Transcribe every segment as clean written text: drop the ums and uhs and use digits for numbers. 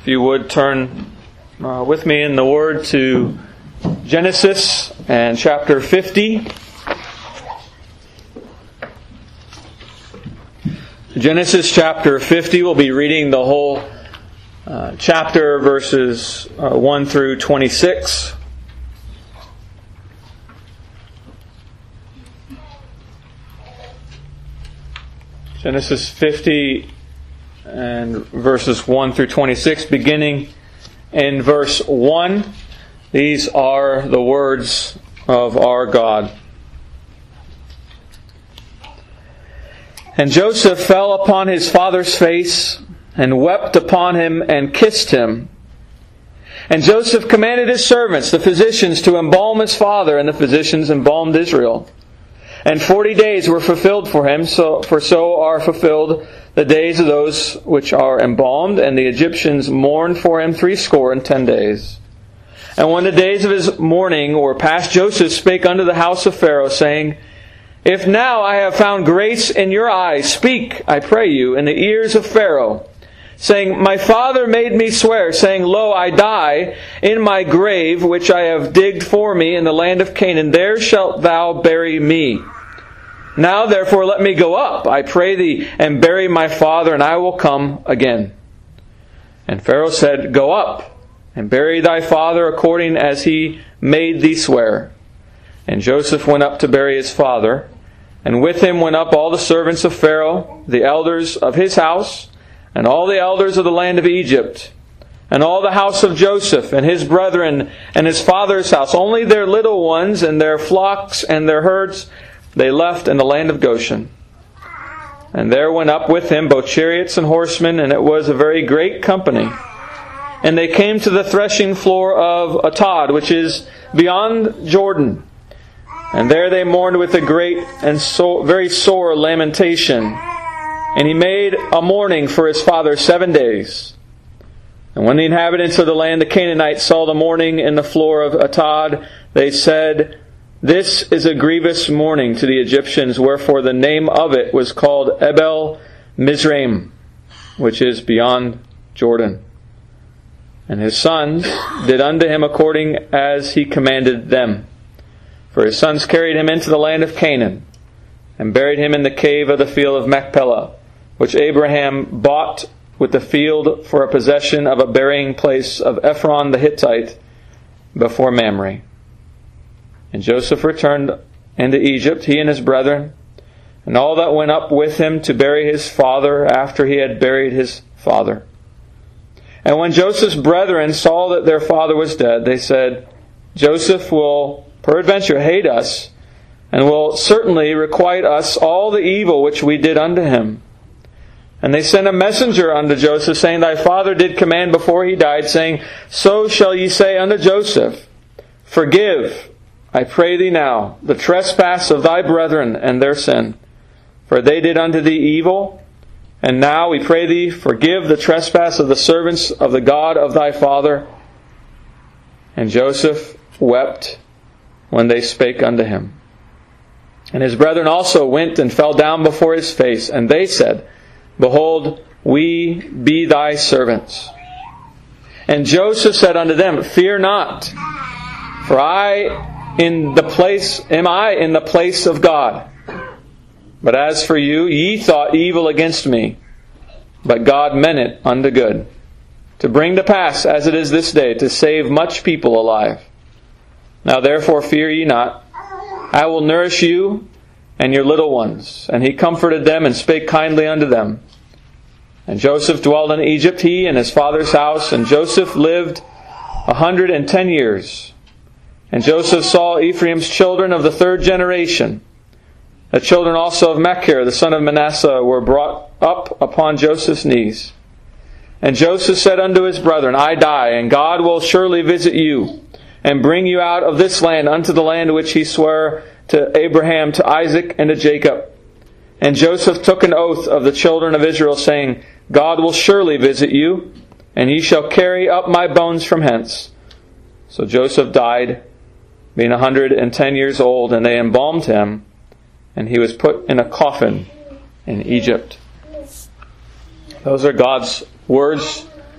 you would turn with me in the Word to Genesis and chapter 50. Genesis chapter 50, we'll be reading the whole chapter, verses 1 through 26. Genesis 50 and verses 1 through 26, beginning in verse 1. These are the words of our God. And Joseph fell upon his father's face, and wept upon him, and kissed him. And Joseph commanded his servants, the physicians, to embalm his father, and the physicians embalmed Israel. And 40 days were fulfilled for him, so are fulfilled the days of those which are embalmed, and the Egyptians mourned for him 70 days. And when the days of his mourning were past, Joseph spake unto the house of Pharaoh, saying, If now I have found grace in your eyes, speak, I pray you, in the ears of Pharaoh, saying, My father made me swear, saying, Lo, I die in my grave, which I have digged for me in the land of Canaan. There shalt thou bury me. Now therefore let me go up, I pray thee, and bury my father, and I will come again. And Pharaoh said, Go up, and bury thy father according as he made thee swear. And Joseph went up to bury his father, and with him went up all the servants of Pharaoh, the elders of his house, and all the elders of the land of Egypt, and all the house of Joseph, and his brethren, and his father's house. Only their little ones, and their flocks, and their herds, they left in the land of Goshen. And there went up with him both chariots and horsemen, and it was a very great company. And they came to the threshing floor of Atad, which is beyond Jordan. And there they mourned with a great and very sore lamentation. And he made a mourning for his father 7 days. And when the inhabitants of the land, the Canaanites, saw the mourning in the floor of Atad, they said, This is a grievous mourning to the Egyptians, wherefore the name of it was called Abel Mizraim, which is beyond Jordan. And his sons did unto him according as he commanded them. For his sons carried him into the land of Canaan, and buried him in the cave of the field of Machpelah, which Abraham bought with the field for a possession of a burying place of Ephron the Hittite before Mamre. And Joseph returned into Egypt, he and his brethren, and all that went up with him to bury his father after he had buried his father. And when Joseph's brethren saw that their father was dead, they said, Joseph will peradventure hate us, and will certainly requite us all the evil which we did unto him. And they sent a messenger unto Joseph, saying, Thy father did command before he died, saying, So shall ye say unto Joseph, Forgive, I pray thee now, the trespass of thy brethren and their sin. For they did unto thee evil, and now we pray thee, forgive the trespass of the servants of the God of thy father. And Joseph wept when they spake unto him. And his brethren also went and fell down before his face, and they said, Behold, we be thy servants. And Joseph said unto them, Fear not, for am I in the place of God. But as for you, ye thought evil against me, but God meant it unto good, to bring to pass, as it is this day, to save much people alive. Now therefore fear ye not, I will nourish you and your little ones. And he comforted them and spake kindly unto them. And Joseph dwelled in Egypt, he and his father's house. And Joseph lived 110 years. And Joseph saw Ephraim's children of the 3rd generation. The children also of Machir, the son of Manasseh, were brought up upon Joseph's knees. And Joseph said unto his brethren, I die, and God will surely visit you, and bring you out of this land unto the land which he sware to Abraham, to Isaac, and to Jacob. And Joseph took an oath of the children of Israel, saying, God will surely visit you, and ye shall carry up my bones from hence. So Joseph died, being 110 years old, and they embalmed him, and he was put in a coffin in Egypt. Those are God's words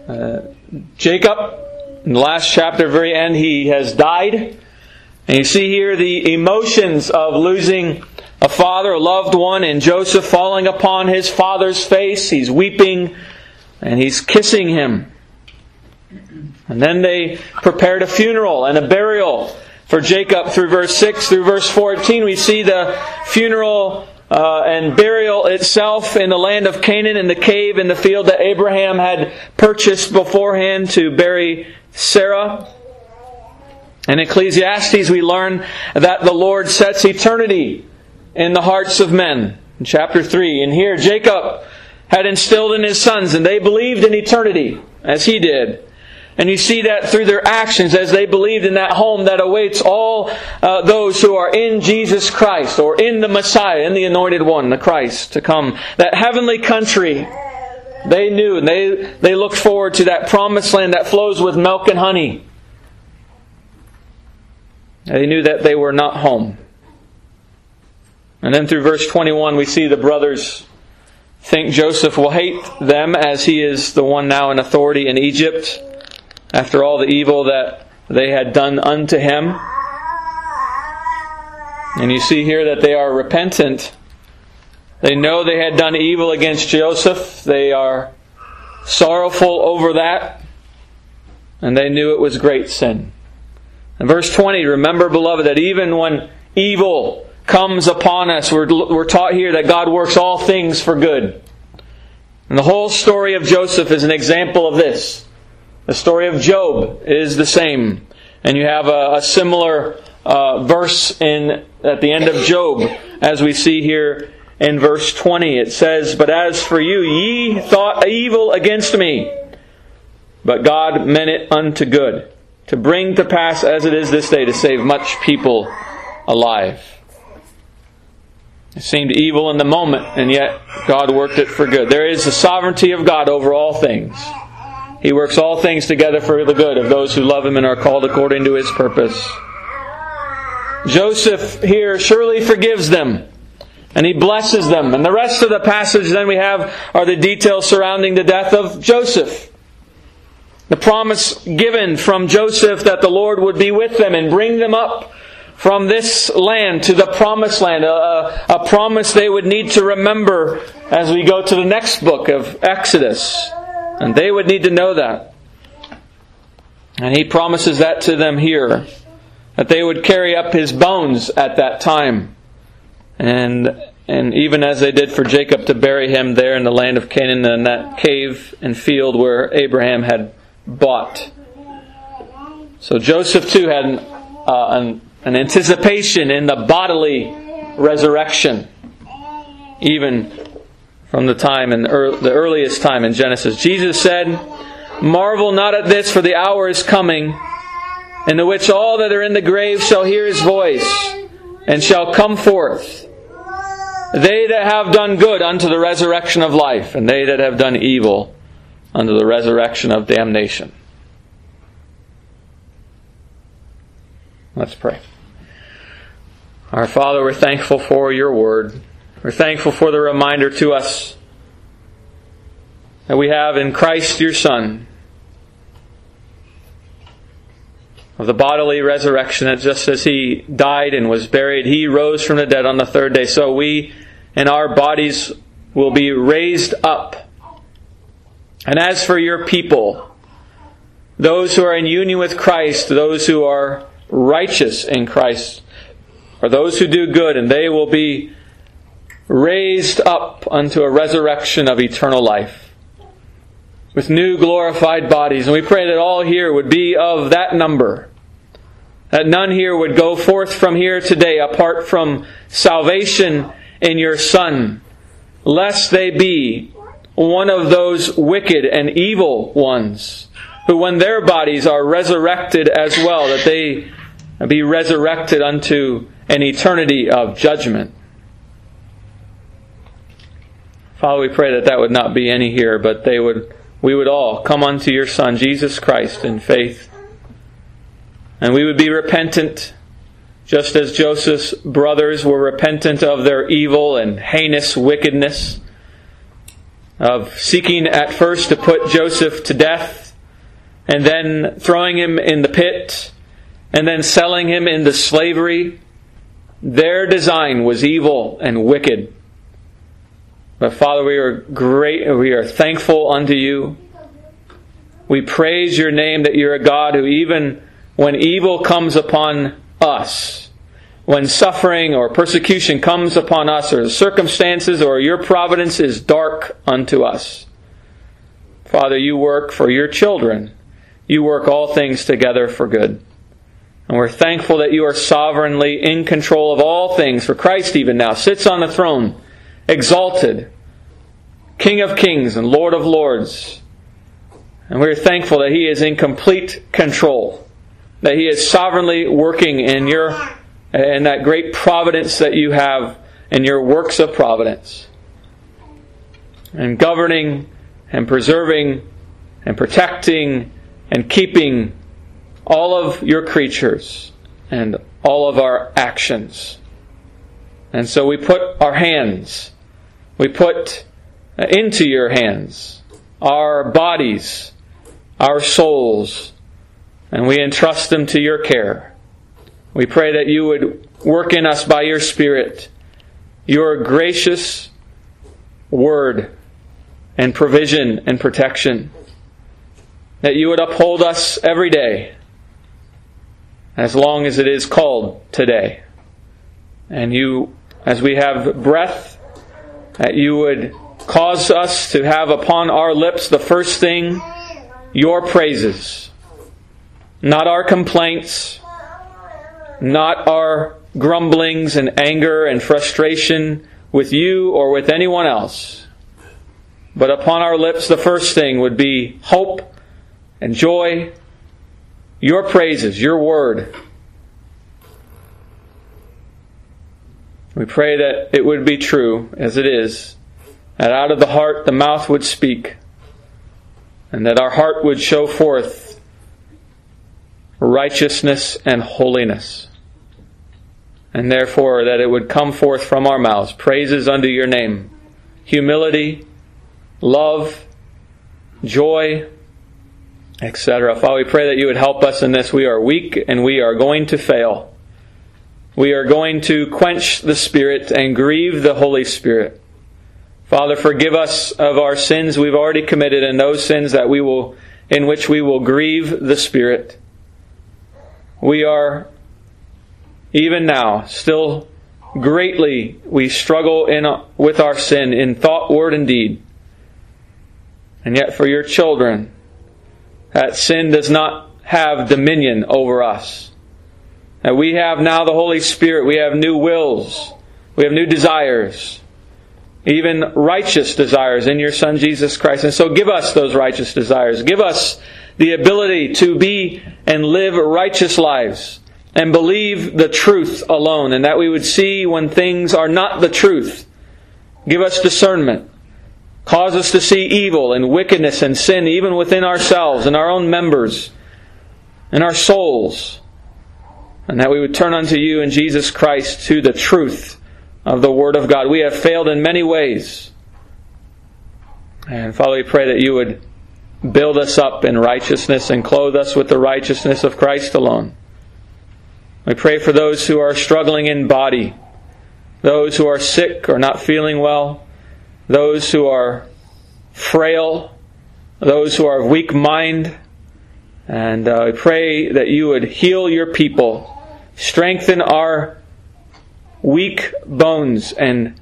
Jacob, in the last chapter, very end, he has died. And you see here the emotions of losing a father, a loved one, and Joseph falling upon his father's face. He's weeping and he's kissing him. And then they prepared a funeral and a burial for Jacob through verse 6 through verse 14. We see the funeral and burial itself in the land of Canaan, in the cave in the field that Abraham had purchased beforehand to bury Sarah. In Ecclesiastes we learn that the Lord sets eternity in the hearts of men. In chapter 3. And here Jacob had instilled in his sons, and they believed in eternity as he did. And you see that through their actions as they believed in that home that awaits all those who are in Jesus Christ, or in the Messiah, in the Anointed One, the Christ to come. That heavenly country, they knew, and they looked forward to that promised land that flows with milk and honey. They knew that they were not home. And then through verse 21 we see the brothers think Joseph will hate them as he is the one now in authority in Egypt, after all the evil that they had done unto him. And you see here that they are repentant. They know they had done evil against Joseph. They are sorrowful over that. And they knew it was great sin. In verse 20, remember, beloved, that even when evil comes upon us, we're taught here that God works all things for good. And the whole story of Joseph is an example of this. The story of Job is the same. And you have a similar verse at the end of Job, as we see here in verse 20. It says, "But as for you, ye thought evil against me, but God meant it unto good, to bring to pass as it is this day, to save much people alive." It seemed evil in the moment, and yet God worked it for good. There is the sovereignty of God over all things. He works all things together for the good of those who love Him and are called according to His purpose. Joseph here surely forgives them, and he blesses them. And the rest of the passage then we have are the details surrounding the death of Joseph. The promise given from Joseph that the Lord would be with them and bring them up from this land to the promised land. A promise they would need to remember as we go to the next book of Exodus. And they would need to know that. And He promises that to them here. That they would carry up His bones at that time. And even as they did for Jacob, to bury him there in the land of Canaan, in that cave and field where Abraham had bought. So Joseph too had an anticipation in the bodily resurrection, even from the time in the earliest time in Genesis. Jesus said, "Marvel not at this, for the hour is coming, in the which all that are in the grave shall hear His voice, and shall come forth. They that have done good unto the resurrection of life, and they that have done evil unto the resurrection of damnation." Let's pray. Our Father, we're thankful for Your Word. We're thankful for the reminder to us that we have in Christ Your Son of the bodily resurrection, that just as He died and was buried, He rose from the dead on the third day. So we and our bodies will be raised up. And as for Your people, those who are in union with Christ, those who are righteous in Christ, or those who do good, and they will be raised up unto a resurrection of eternal life with new glorified bodies. And we pray that all here would be of that number, that none here would go forth from here today apart from salvation in Your Son, lest they be one of those wicked and evil ones who, when their bodies are resurrected as well, that they be resurrected unto an eternity of judgment. Father, we pray that would not be any here, but we would all come unto Your Son, Jesus Christ, in faith. And we would be repentant, just as Joseph's brothers were repentant of their evil and heinous wickedness. of seeking at first to put Joseph to death, and then throwing him in the pit, and then selling him into slavery. Their design was evil and wicked. But Father, we are thankful unto you. We praise your name that you're a God who, even when evil comes upon us, when suffering or persecution comes upon us, or circumstances, or your providence is dark unto us, Father, you work for your children. You work all things together for good. And we're thankful that you are sovereignly in control of all things. For Christ even now sits on the throne, exalted, King of kings and Lord of lords. And we're thankful that He is in complete control, that He is sovereignly working in that great providence that you have in your works of providence, and governing and preserving and protecting and keeping all of your creatures and all of our actions. And so we put into your hands our bodies, our souls, and we entrust them to your care. We pray that you would work in us by your Spirit, your gracious word and provision and protection, that you would uphold us every day, as long as it is called today. And you, as we have breath, that you would cause us to have upon our lips the first thing, your praises. Not our complaints, not our grumblings and anger and frustration with you or with anyone else. But upon our lips the first thing would be hope and joy, your praises, your word. We pray that it would be true, as it is, that out of the heart the mouth would speak, and that our heart would show forth righteousness and holiness. And therefore that it would come forth from our mouths praises unto your name, humility, love, joy, etc. Father, we pray that you would help us in this. We are weak and we are going to fail. We are going to quench the Spirit and grieve the Holy Spirit. Father, forgive us of our sins we've already committed, and those sins in which we will grieve the Spirit. We are, even now, still greatly, we struggle with our sin in thought, word, and deed. And yet for your children, that sin does not have dominion over us. That we have now the Holy Spirit, we have new wills, we have new desires, even righteous desires in your Son Jesus Christ. And so give us those righteous desires. Give us the ability to be and live righteous lives and believe the truth alone, and that we would see when things are not the truth. Give us discernment. Cause us to see evil and wickedness and sin even within ourselves and our own members and our souls, and that we would turn unto you in Jesus Christ to the truth of the Word of God. We have failed in many ways. And Father, we pray that you would build us up in righteousness and clothe us with the righteousness of Christ alone. We pray for those who are struggling in body, those who are sick or not feeling well, those who are frail, those who are of weak mind. And we pray that you would heal your people, strengthen our weak bones and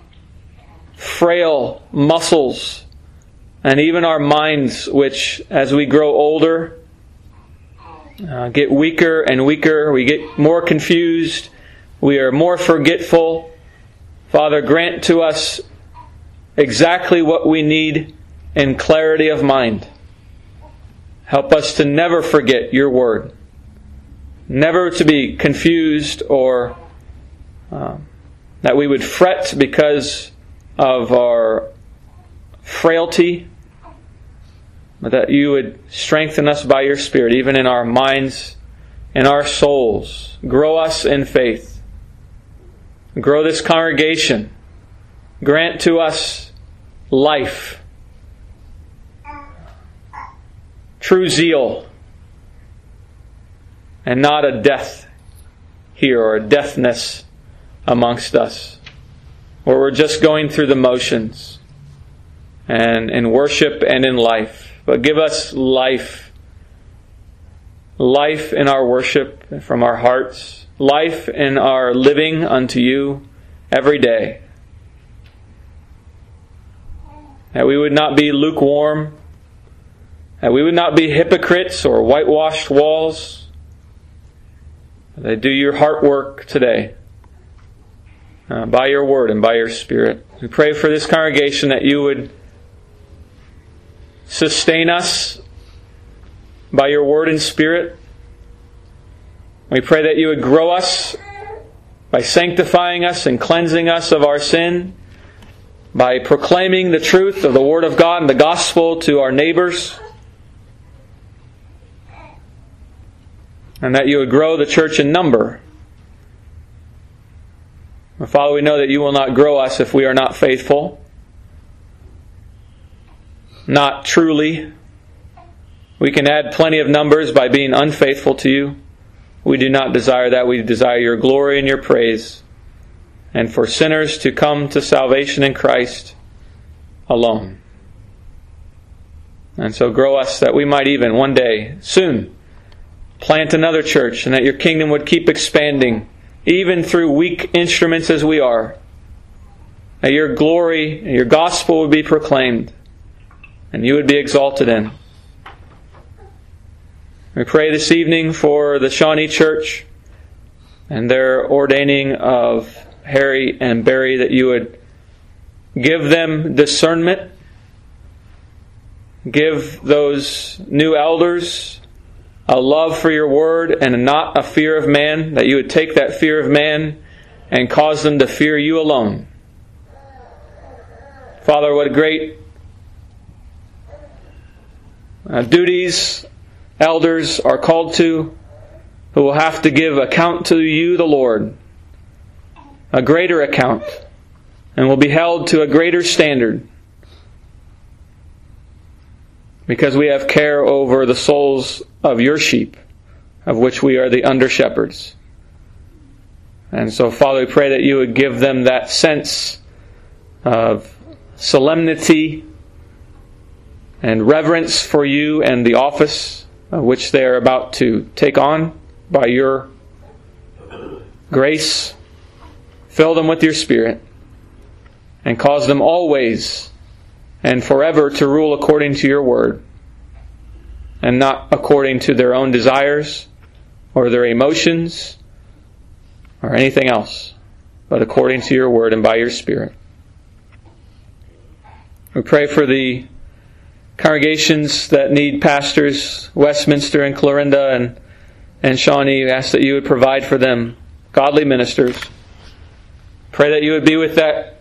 frail muscles, and even our minds, which as we grow older get weaker and weaker. We get more confused. We are more forgetful. Father, grant to us exactly what we need in clarity of mind. Help us to never forget your word. Never to be confused or that we would fret because of our frailty, but that you would strengthen us by your Spirit, even in our minds and our souls. Grow us in faith. Grow this congregation. Grant to us life, true zeal, and not a death here or a deafness amongst us, where we're just going through the motions and in worship and in life. But give us life in our worship from our hearts, life in our living unto you every day. That we would not be lukewarm, that we would not be hypocrites or whitewashed walls. They do your heart work today by your word and by your Spirit. We pray for this congregation that you would sustain us by your word and Spirit. We pray that you would grow us by sanctifying us and cleansing us of our sin, by proclaiming the truth of the Word of God and the gospel to our neighbors, and that you would grow the church in number. Father, we know that you will not grow us if we are not faithful, not truly. We can add plenty of numbers by being unfaithful to you. We do not desire that. We desire your glory and your praise, and for sinners to come to salvation in Christ alone. And so grow us that we might even one day, soon, plant another church, and that your kingdom would keep expanding, even through weak instruments as we are. That your glory and your gospel would be proclaimed, and you would be exalted in. We pray this evening for the Shawnee Church and their ordaining of Harry and Barry, that you would give them discernment, give those new elders a love for your word and not a fear of man, that you would take that fear of man and cause them to fear you alone. Father, what great duties elders are called to, who will have to give account to you, the Lord, a greater account, and will be held to a greater standard, because we have care over the souls of your sheep, of which we are the under-shepherds. And so, Father, we pray that you would give them that sense of solemnity and reverence for you and the office which they are about to take on by your grace. Fill them with your Spirit, and cause them always and forever to rule according to your word, and not according to their own desires or their emotions or anything else, but according to your word and by your Spirit. We pray for the congregations that need pastors, Westminster and Clarinda and Shawnee. We ask that you would provide for them godly ministers. Pray that you would be with that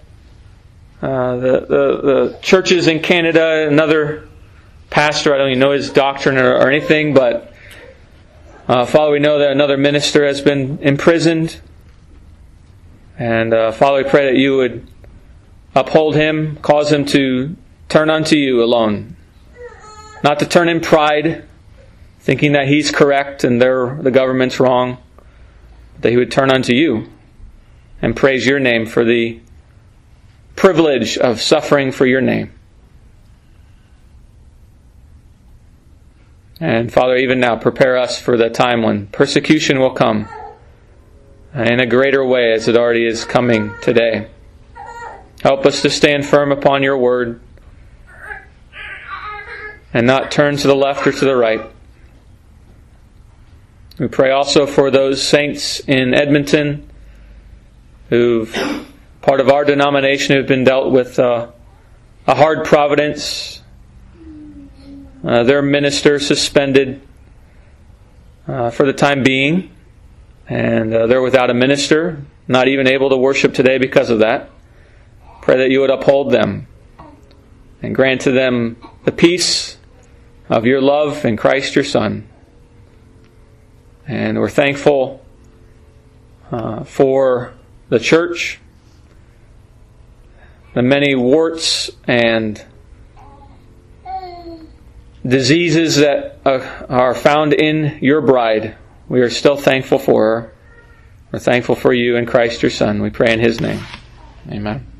the churches in Canada. Another pastor, I don't even know his doctrine or anything, but Father, we know that another minister has been imprisoned. And Father, we pray that you would uphold him, cause him to turn unto you alone. Not to turn in pride, thinking that he's correct and the government's wrong. That he would turn unto you and praise your name for the privilege of suffering for your name. And Father, even now, prepare us for the time when persecution will come in a greater way as it already is coming today. Help us to stand firm upon your word and not turn to the left or to the right. We pray also for those saints in Edmonton who've, part of our denomination, who've been dealt with a hard providence. Their minister suspended for the time being, and they're without a minister, not even able to worship today because of that. Pray that you would uphold them and grant to them the peace of your love in Christ your Son. And we're thankful for the church, the many warts and diseases that are found in your bride, we are still thankful for her. We're thankful for you in Christ your Son. We pray in His name. Amen.